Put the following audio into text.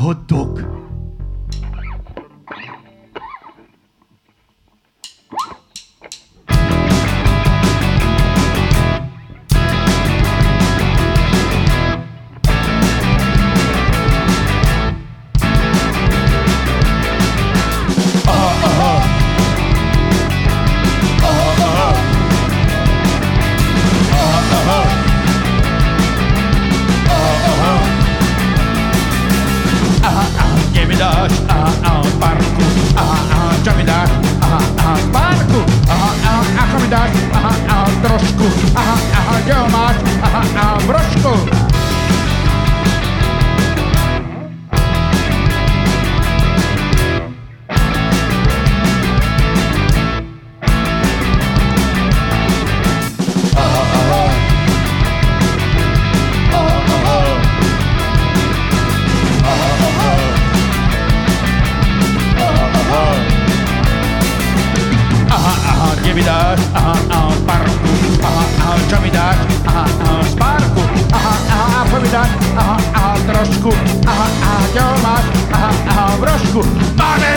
hot dog. Trošku, kde ho máš, brožku. Kde mi dáš, parku, čo mi dáš, spárku, čo mi dáš, trošku, kde ho máš, brožku, máme